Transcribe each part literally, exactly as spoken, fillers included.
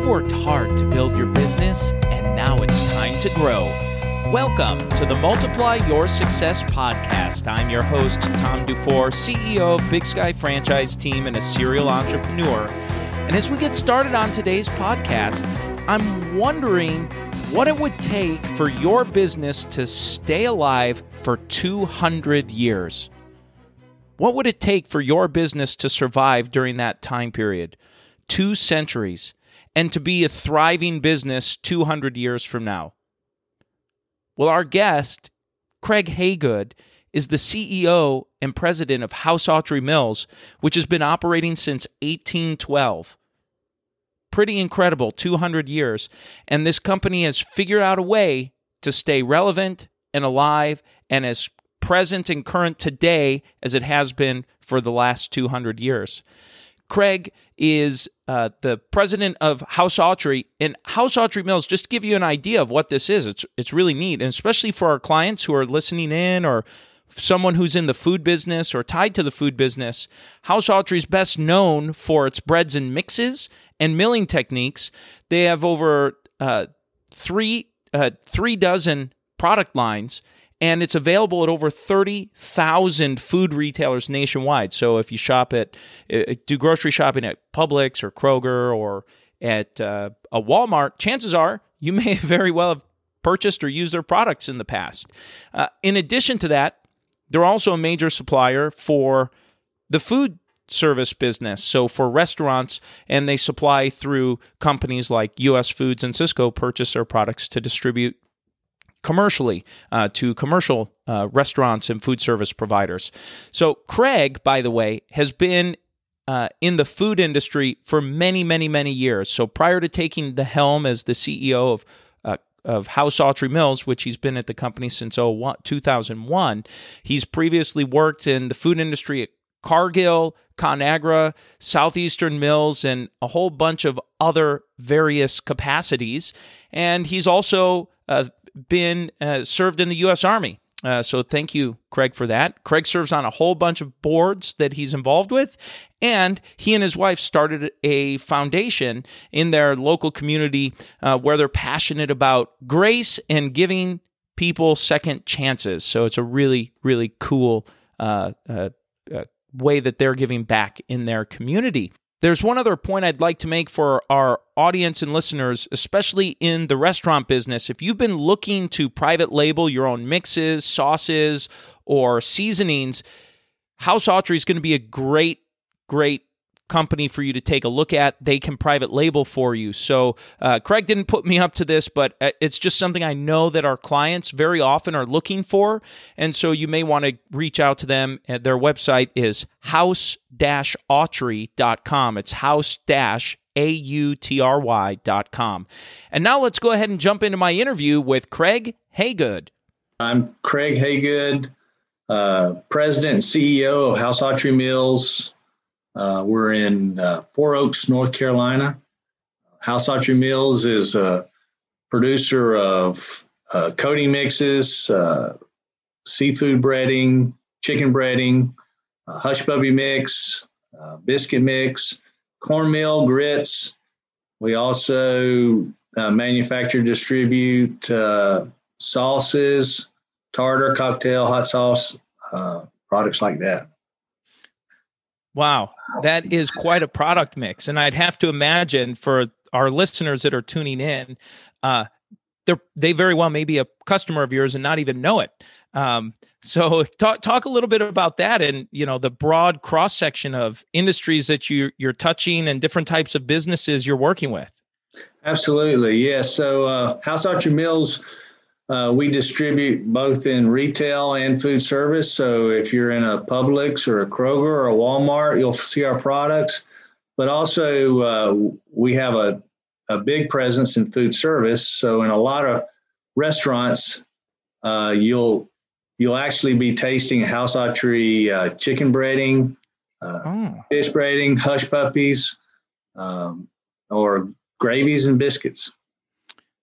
You've worked hard to build your business, and now it's time to grow. Welcome to the Multiply Your Success podcast. I'm your host, Tom Dufour, C E O of Big Sky Franchise Team and a serial entrepreneur. And as we get started on today's podcast, I'm wondering what it would take for your business to stay alive for two hundred years. What would it take for your business to survive during that time period? Two centuries. And to be a thriving business two hundred years from now? Well, our guest, Craig Haygood, is the C E O and president of House Autry Mills, which has been operating since eighteen twelve. Pretty incredible, two hundred years. And this company has figured out a way to stay relevant and alive and as present and current today as it has been for the last two hundred years. Craig is uh, the president of House Autry, and House Autry Mills, just to give you an idea of what this is, it's it's really neat, and especially for our clients who are listening in or someone who's in the food business or tied to the food business. House Autry is best known for its breads and mixes and milling techniques. They have over uh, three uh, three dozen product lines, and it's available at over thirty thousand food retailers nationwide. So if you shop at, do grocery shopping at Publix or Kroger or at uh, a Walmart, chances are you may very well have purchased or used their products in the past. Uh, in addition to that, they're also a major supplier for the food service business, so for restaurants, and they supply through companies like U S Foods and Sysco purchase their products to distribute commercially uh, to commercial uh, restaurants and food service providers. So Craig, by the way, has been uh, in the food industry for many, many, many years. So prior to taking the helm as the C E O of uh, of House Autry Mills, which he's been at the company since two thousand one, he's previously worked in the food industry at Cargill, ConAgra, Southeastern Mills, and a whole bunch of other various capacities. And he's also uh, been uh, served in the U S Army. Uh, so thank you, Craig, for that. Craig serves on a whole bunch of boards that he's involved with, and he and his wife started a foundation in their local community uh, where they're passionate about grace and giving people second chances. So it's a really, really cool uh, uh, uh, way that they're giving back in their community. There's one other point I'd like to make for our audience and listeners, especially in the restaurant business. If you've been looking to private label your own mixes, sauces, or seasonings, House Autry is going to be a great, great company for you to take a look at. They can private label for you. So uh, Craig didn't put me up to this, but it's just something I know that our clients very often are looking for. And so you may want to reach out to them. Their website is house dash autry dot com. It's house dash A U T R Y dot com. And now let's go ahead and jump into my interview with Craig Haygood. I'm Craig Haygood, uh, President and C E O of House Autry Mills. Uh, we're in uh, Four Oaks, North Carolina. House Autry Mills is a producer of uh, coating mixes, uh, seafood breading, chicken breading, uh, hush puppy mix, uh, biscuit mix, cornmeal, grits. We also uh, manufacture, distribute uh, sauces, tartar, cocktail, hot sauce, uh, products like that. Wow, that is quite a product mix. And I'd have to imagine for our listeners that are tuning in, uh, they they very well may be a customer of yours and not even know it. Um, so talk talk a little bit about that and, you know, the broad cross-section of industries that you, you're touching and different types of businesses you're working with. Absolutely, yes. So uh, House Autry Mills, Uh, we distribute both in retail and food service. So if you're in a Publix or a Kroger or a Walmart, you'll see our products. But also uh, we have a, a big presence in food service. So in a lot of restaurants, uh, you'll you'll actually be tasting House Autry uh, chicken breading, uh, oh. fish breading, hush puppies, um, or gravies and biscuits.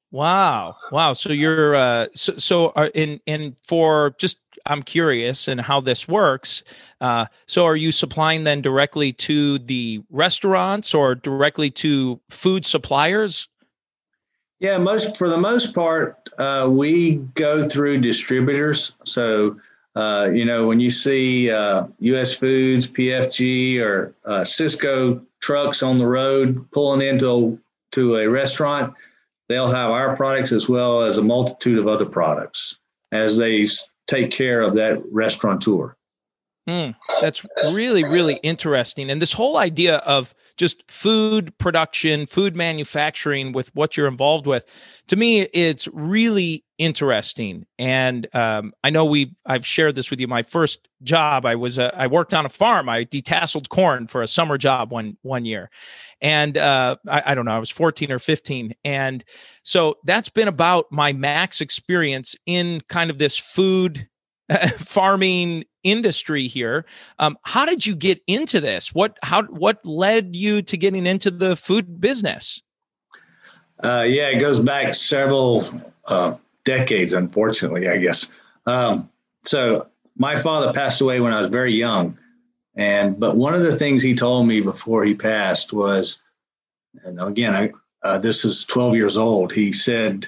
Wow. Wow. So you're, uh, so, so are in, in for just, I'm curious and how this works. Uh, so are you supplying then directly to the restaurants or directly to food suppliers? Yeah, most for the most part, uh, we go through distributors. So, uh, you know, when you see uh, U S Foods, P F G, or uh, Cisco trucks on the road pulling into to a restaurant, they'll have our products as well as a multitude of other products as they s- take care of that restaurateur. Mm, that's really, really interesting. And this whole idea of just food production, food manufacturing with what you're involved with, to me, it's really interesting. And um, I know we I've shared this with you. My first job, I was uh, I worked on a farm. I detasseled corn for a summer job one one year, and uh, I, I don't know, I was fourteen or fifteen, and so that's been about my max experience in kind of this food farming industry here. Um, how did you get into this? What how what led you to getting into the food business? Uh, yeah, it goes back several uh, decades, unfortunately, I guess. Um, so my father passed away when I was very young. And but one of the things he told me before he passed was, and again, I, uh, this is twelve years old. He said,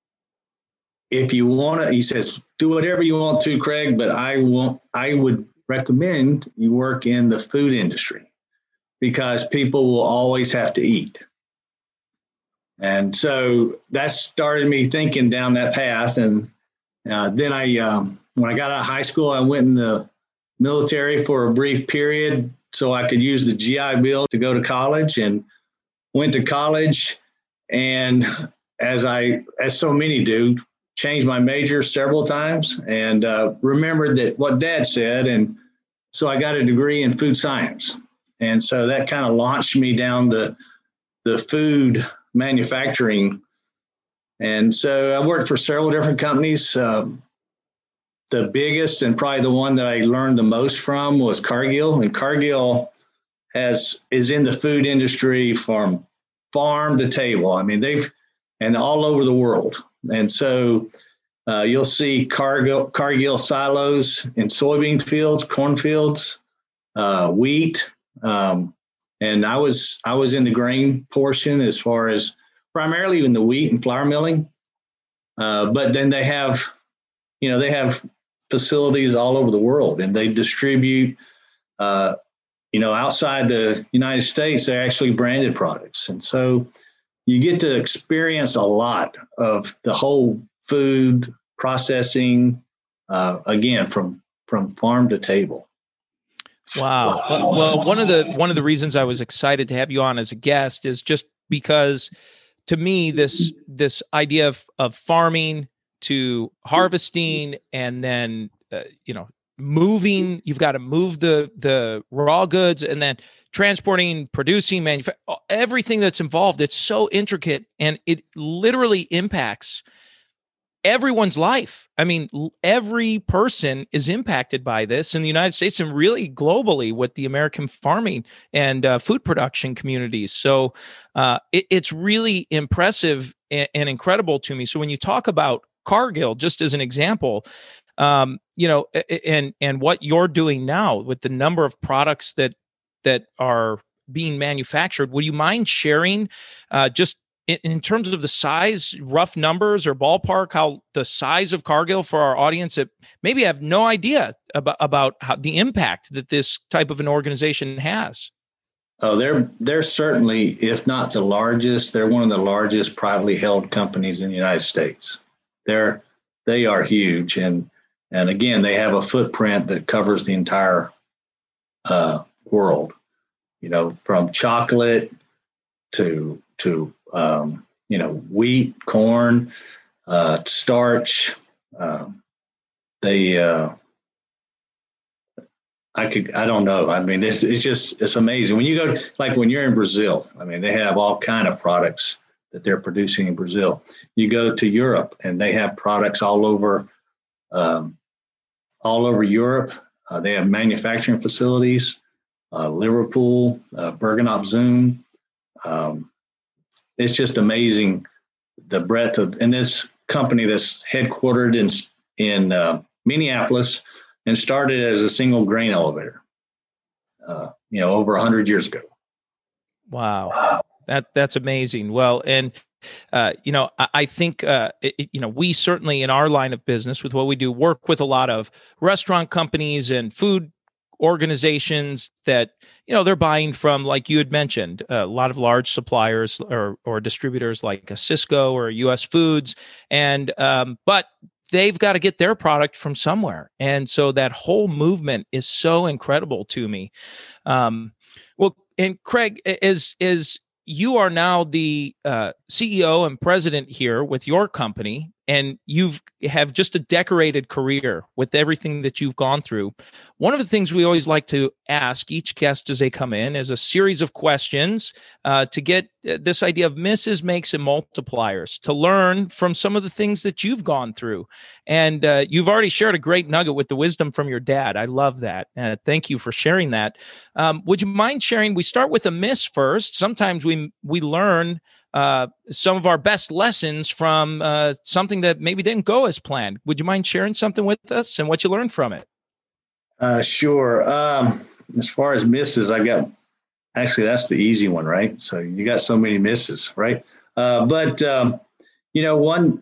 if you want to, he says, do whatever you want to, Craig, but I want, I would recommend you work in the food industry because people will always have to eat. And so that started me thinking down that path. And uh, then I, um, when I got out of high school, I went in the military for a brief period so I could use the G I Bill to go to college, and went to college. And as I, as so many do, changed my major several times and uh, remembered that what Dad said. And so I got a degree in food science. And so that kind of launched me down the, the food manufacturing. And so I worked for several different companies. Um, the biggest and probably the one that I learned the most from was Cargill. And Cargill has is in the food industry from farm to table. I mean, they've and all over the world. And so uh, you'll see Cargill, Cargill silos in soybean fields, cornfields, uh, wheat. Um, and I was I was in the grain portion as far as primarily in the wheat and flour milling. Uh, but then they have, you know, they have facilities all over the world, and they distribute, uh, you know, outside the United States, they're actually branded products. And so you get to experience a lot of the whole food processing, uh, again, from from farm to table. Wow. Well, well, one of the one of the reasons I was excited to have you on as a guest is just because, to me, this this idea of of farming to harvesting and then uh, you know moving, you've got to move the the raw goods and then transporting, producing, manufacturing, everything that's involved. It's so intricate, and it literally impacts everyone's life. I mean, every person is impacted by this in the United States and really globally with the American farming and uh, food production communities. So uh, it, it's really impressive and, and incredible to me. So when you talk about Cargill, just as an example, um, you know, and and what you're doing now with the number of products that that are being manufactured, would you mind sharing uh, just in, in terms of the size, rough numbers or ballpark, how the size of Cargill for our audience that maybe have no idea about, about how the impact that this type of an organization has? Oh, they're they're certainly, if not the largest, they're one of the largest privately held companies in the United States. They're they are huge, and and again, they have a footprint that covers the entire uh, world. You know, from chocolate to to um, you know wheat, corn, uh, starch. Uh, they uh, I could, I don't know. I mean, it's, it's just, it's amazing. When you go, like when you're in Brazil, I mean, they have all kind of products that they're producing in Brazil. You go to Europe and they have products all over, um, all over Europe. Uh, they have manufacturing facilities, uh, Liverpool, uh, Bergen op Zoom. Um, it's just amazing the breadth of, and this company that's headquartered in in uh, Minneapolis and started as a single grain elevator, uh, you know, over one hundred years ago. Wow. That that's amazing. Well, and uh, you know, I, I think uh, it, you know, we certainly in our line of business with what we do work with a lot of restaurant companies and food organizations that, you know, they're buying from, like you had mentioned, a lot of large suppliers or or distributors like a Cisco or U S Foods, and um, but they've got to get their product from somewhere, and so that whole movement is so incredible to me. Um, well, and Craig, is is you are now the uh, C E O and president here with your company, and you've have just a decorated career with everything that you've gone through. One of the things we always like to ask each guest as they come in is a series of questions uh, to get this idea of misses, makes, and multipliers, to learn from some of the things that you've gone through. And uh, you've already shared a great nugget with the wisdom from your dad. I love that. Uh, thank you for sharing that. Um, would you mind sharing? We start with a miss first. Sometimes we we learn uh, some of our best lessons from uh, something that maybe didn't go as planned. Would you mind sharing something with us and what you learned from it? Uh, sure. Um, as far as misses, I got, actually, that's the easy one, right? So you got so many misses, right? Uh, but, um, you know, one,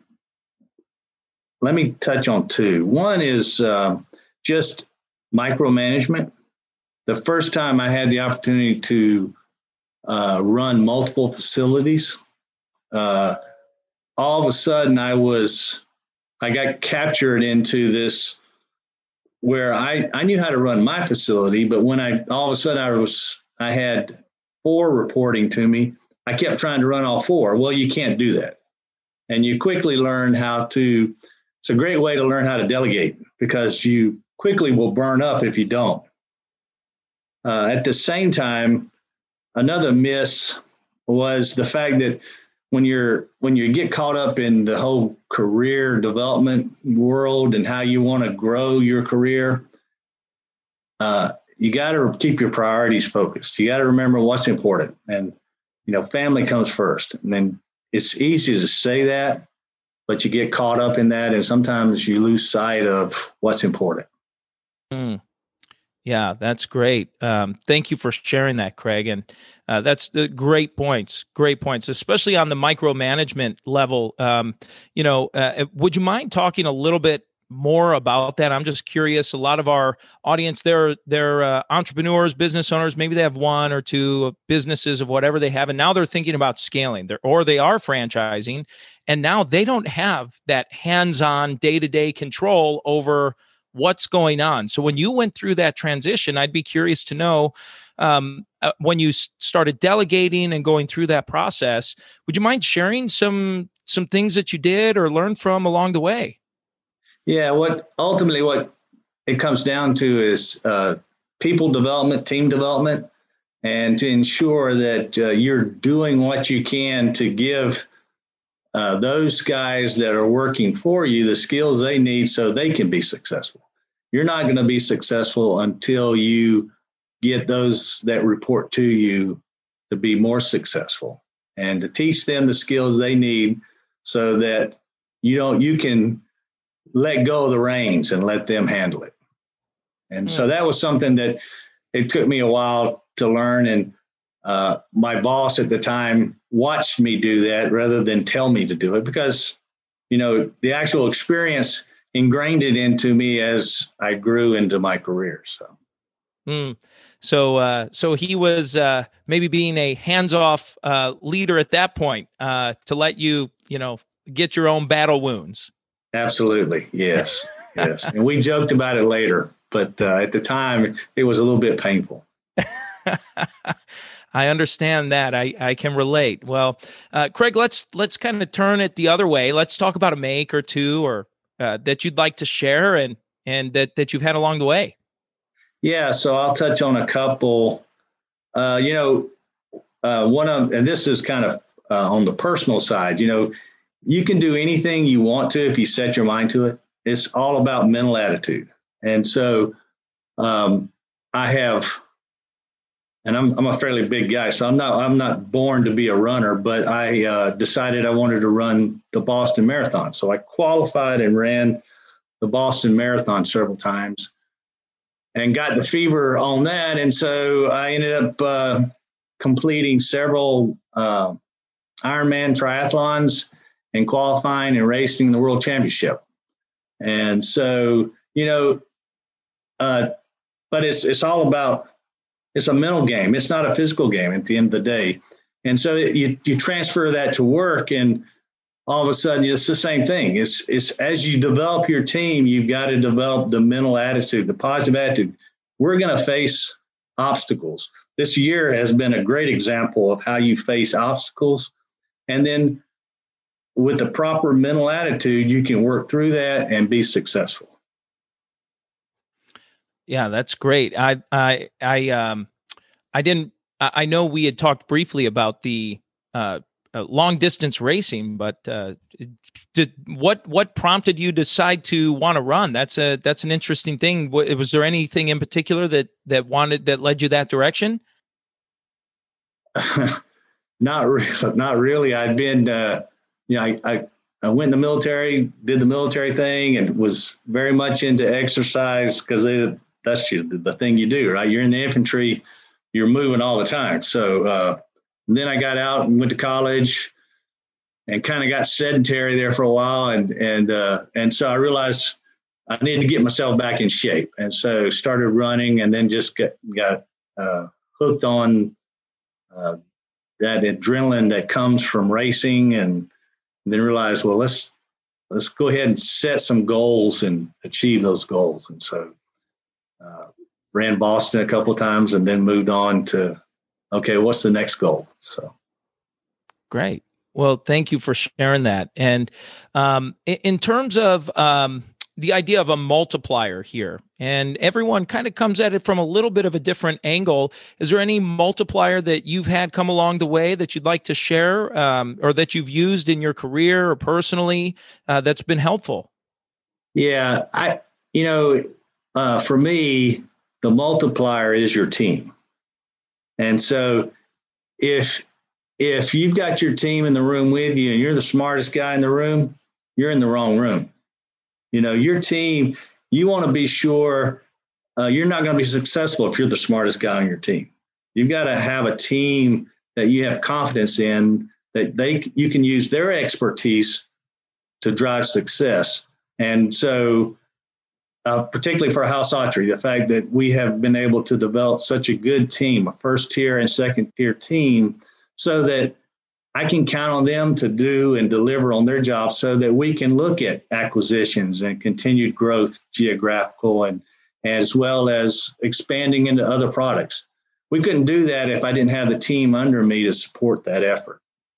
let me touch on two. One is uh, just micromanagement. The first time I had the opportunity to uh, run multiple facilities, uh, all of a sudden I was, I got captured into this where I, I knew how to run my facility, but when I, all of a sudden I was, I had four reporting to me, I kept trying to run all four. Well, you can't do that. And you quickly learn how to, it's a great way to learn how to delegate, because you quickly will burn up if you don't. Uh, at the same time, another miss was the fact that when you're when you get caught up in the whole career development world and how you want to grow your career, uh, you got to keep your priorities focused. You got to remember what's important, and you know, family comes first. And then it's easy to say that, but you get caught up in that, and sometimes you lose sight of what's important. Mm. Yeah, that's great. Um, thank you for sharing that, Craig. And uh, that's the great points, great points, especially on the micromanagement level. Um, you know, uh, would you mind talking a little bit more about that? I'm just curious. A lot of our audience, they're, they're uh, entrepreneurs, business owners. Maybe they have one or two businesses of whatever they have, and now they're thinking about scaling, they're, or they are franchising, and now they don't have that hands-on day-to-day control over what's going on. So when you went through that transition, I'd be curious to know, um, uh, when you s- started delegating and going through that process, would you mind sharing some some things that you did or learned from along the way? Yeah, what ultimately what it comes down to is uh, people development, team development, and to ensure that uh, you're doing what you can to give Uh, those guys that are working for you the skills they need so they can be successful. You're not going to be successful until you get those that report to you to be more successful, and to teach them the skills they need so that you don't, you can let go of the reins and let them handle it. And mm. so that was something that it took me a while to learn. And uh, my boss at the time watched me do that rather than tell me to do it, because, you know, the actual experience ingrained it into me as I grew into my career. So, mm. so, uh, so he was uh, maybe being a hands-off uh, leader at that point uh, to let you, you know, get your own battle wounds. Absolutely, yes, yes. And we joked about it later, but uh, at the time, it was a little bit painful. I understand that. I, I can relate. Well, uh, Craig, let's let's kind of turn it the other way. Let's talk about a make or two or uh, that you'd like to share and and that, that you've had along the way. Yeah, so I'll touch on a couple. Uh, you know, uh, one of, and this is kind of uh, on the personal side. You know, you can do anything you want to if you set your mind to it. It's all about mental attitude. And so um, I have and I'm I'm a fairly big guy, so I'm not I'm not born to be a runner, but I uh, decided I wanted to run the Boston Marathon. So I qualified and ran the Boston Marathon several times and got the fever on that. And so I ended up uh, completing several uh, Ironman triathlons and qualifying and racing the World Championship. And so, you know, uh, but it's it's all about, it's a mental game. It's not a physical game at the end of the day. And so you you transfer that to work, and all of a sudden it's the same thing. It's it's as you develop your team, you've got to develop the mental attitude, the positive attitude. We're going to face obstacles. This year has been a great example of how you face obstacles. And then with the proper mental attitude, you can work through that and be successful. Yeah, that's great. I, I, I, um, I didn't, I know we had talked briefly about the, uh, uh long distance racing, but, uh, did, what, what prompted you to decide to want to run? That's a, that's an interesting thing. Was there anything in particular that, that wanted, that led you that direction? Not really, not really. I'd been, uh, you know, I, I, I went in the military, did the military thing, and was very much into exercise because that's the, the thing you do, right? You're in the infantry, you're moving all the time. So uh, then I got out and went to college and kind of got sedentary there for a while. And, and, uh, and so I realized I needed to get myself back in shape. And so started running, and then just got, got uh, hooked on uh, that adrenaline that comes from racing, and then realized, well, let's, let's go ahead and set some goals and achieve those goals. And so uh, ran Boston a couple of times, and then moved on to, okay, what's the next goal? So. Great. Well, thank you for sharing that. And um, in, in terms of um, the idea of a multiplier here, and everyone kind of comes at it from a little bit of a different angle. Is there any multiplier that you've had come along the way that you'd like to share, um, or that you've used in your career or personally uh, that's been helpful? Yeah, I, you know, uh, for me, the multiplier is your team. And so if, if you've got your team in the room with you and you're the smartest guy in the room, you're in the wrong room. You know, your team, you want to be sure uh, you're not going to be successful if you're the smartest guy on your team. You've got to have a team that you have confidence in, that they you can use their expertise to drive success. And so uh, particularly for House Autry, the fact that we have been able to develop such a good team, a first tier and second tier team, so that I can count on them to do and deliver on their jobs, so that we can look at acquisitions and continued growth, geographical, and as well as expanding into other products. We couldn't do that if I didn't have the team under me to support that effort.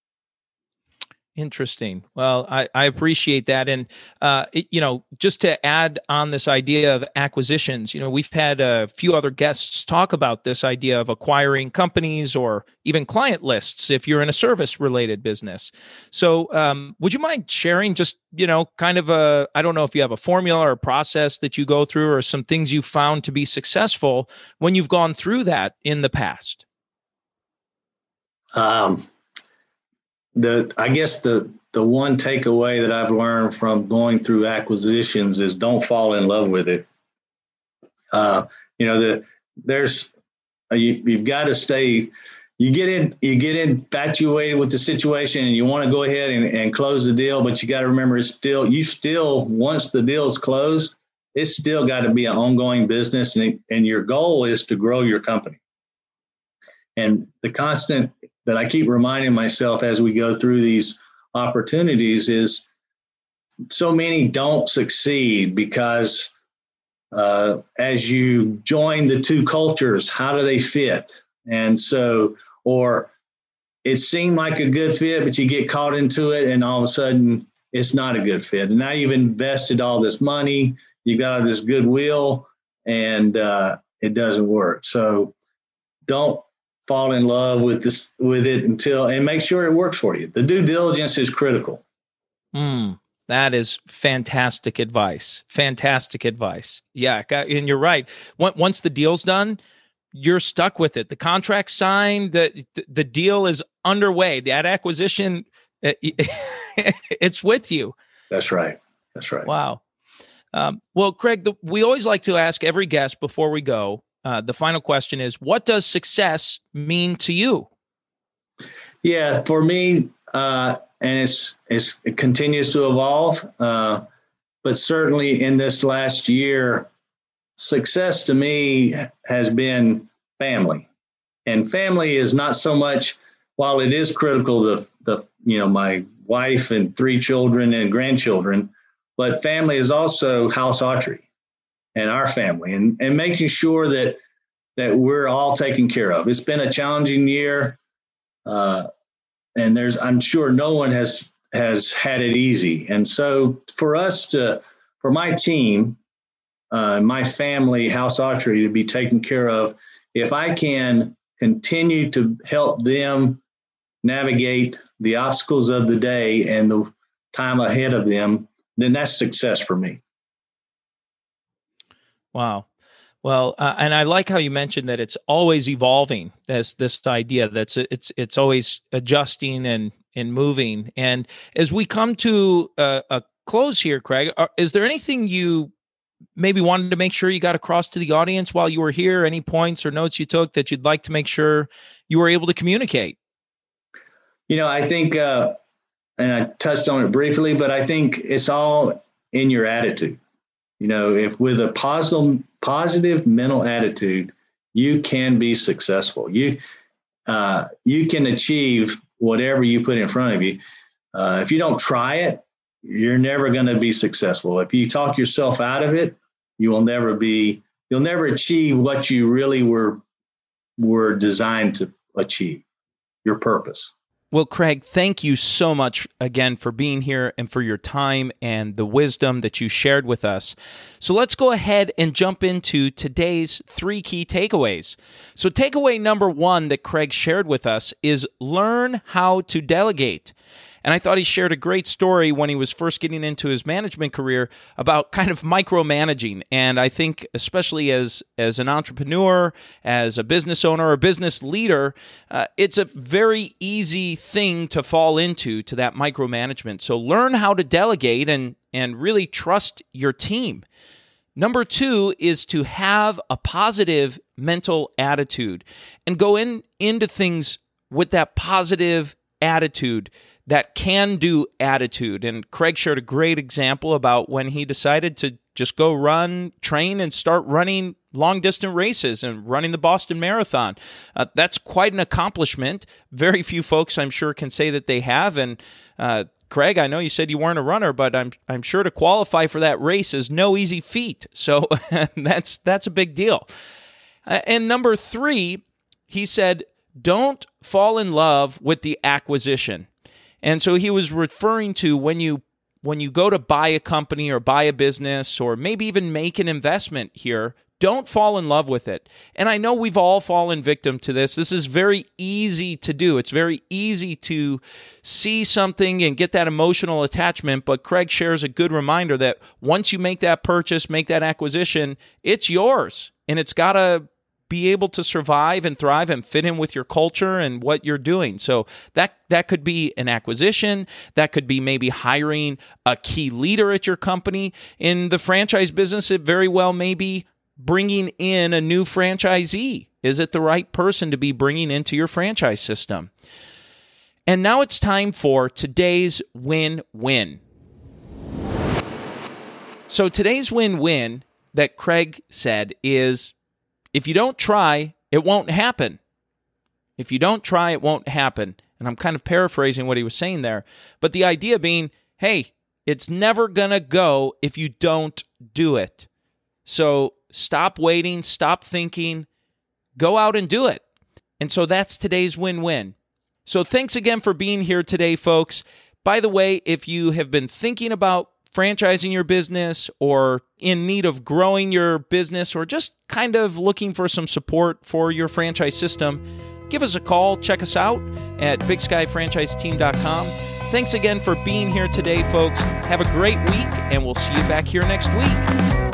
Interesting. Well, I, I appreciate that. And, uh, it, you know, just to add on this idea of acquisitions, you know, we've had a few other guests talk about this idea of acquiring companies or even client lists if you're in a service related business. So um, would you mind sharing just, you know, kind of a, I don't know if you have a formula or a process that you go through, or some things you found to be successful when you've gone through that in the past? Um. The I guess the the one takeaway that I've learned from going through acquisitions is don't fall in love with it. Uh, you know, the there's you, you've got to stay. You get in, you get infatuated with the situation, and you want to go ahead and, and close the deal, but you got to remember, it's still you still once the deal is closed, it's still got to be an ongoing business, and and your goal is to grow your company. And the constant that I keep reminding myself as we go through these opportunities is so many don't succeed because uh, as you join the two cultures, how do they fit? And so, or it seemed like a good fit, but you get caught into it and all of a sudden it's not a good fit. And now you've invested all this money, you got all this goodwill, and uh, it doesn't work. So don't fall in love with this with it until, and make sure it works for you. The due diligence is critical. Mm, that is fantastic advice. Fantastic advice. Yeah, and you're right. Once the deal's done, you're stuck with it. The contract signed, the the deal is underway. That acquisition, it, it's with you. That's right. That's right. Wow. Um, well, Craig, the, we always like to ask every guest before we go. Uh, the final question is, what does success mean to you? Yeah, for me, uh, and it's, it's it continues to evolve, uh, but certainly in this last year, success to me has been family. And family is not so much, while it is critical, the the you know my wife and three children and grandchildren, but family is also House Autry and our family, and, and making sure that that we're all taken care of. It's been a challenging year, uh, and there's I'm sure no one has has had it easy. And so for us to, for my team, uh, my family, House Autry, to be taken care of, if I can continue to help them navigate the obstacles of the day and the time ahead of them, then that's success for me. Wow. Well, uh, and I like how you mentioned that it's always evolving. This this idea that's it's it's always adjusting and and moving. And as we come to a, a close here, Craig, are, is there anything you maybe wanted to make sure you got across to the audience while you were here? Any points or notes you took that you'd like to make sure you were able to communicate? You know, I think, uh, and I touched on it briefly, but I think it's all in your attitude. You know, if with a positive, positive mental attitude, you can be successful. You, uh, you can achieve whatever you put in front of you. Uh, if you don't try it, you're never going to be successful. If you talk yourself out of it, you will never be, you'll never achieve what you really were, were designed to achieve, your purpose. Well, Craig, thank you so much again for being here and for your time and the wisdom that you shared with us. So let's go ahead and jump into today's three key takeaways. So takeaway number one that Craig shared with us is learn how to delegate. And I thought he shared a great story when he was first getting into his management career about kind of micromanaging. And I think especially as, as an entrepreneur, as a business owner or business leader, uh, it's a very easy thing to fall into, to that micromanagement. So learn how to delegate and, and really trust your team. Number two is to have a positive mental attitude and go in into things with that positive attitude, that can-do attitude. And Craig shared a great example about when he decided to just go run, train, and start running long-distance races and running the Boston Marathon. Uh, that's quite an accomplishment. Very few folks, I'm sure, can say that they have. And uh, Craig, I know you said you weren't a runner, but I'm I'm sure to qualify for that race is no easy feat. So that's that's a big deal. Uh, and number three, he said, don't fall in love with the acquisition. And so he was referring to when you when you go to buy a company or buy a business or maybe even make an investment here, don't fall in love with it. And I know we've all fallen victim to this. This is very easy to do. It's very easy to see something and get that emotional attachment, but Craig shares a good reminder that once you make that purchase, make that acquisition, it's yours. And it's got to be able to survive and thrive and fit in with your culture and what you're doing. So that that could be an acquisition. That could be maybe hiring a key leader at your company. In the franchise business, it very well may be bringing in a new franchisee. Is it the right person to be bringing into your franchise system? And now it's time for today's win-win. So today's win-win that Craig said is, if you don't try, it won't happen. If you don't try, it won't happen. And I'm kind of paraphrasing what he was saying there. But the idea being, hey, it's never going to go if you don't do it. So stop waiting, stop thinking, go out and do it. And so that's today's win-win. So thanks again for being here today, folks. By the way, if you have been thinking about franchising your business or in need of growing your business or just kind of looking for some support for your franchise system, give us a call. Check us out at big sky franchise team dot com. Thanks again for being here today, folks. Have a great week, and we'll see you back here next week.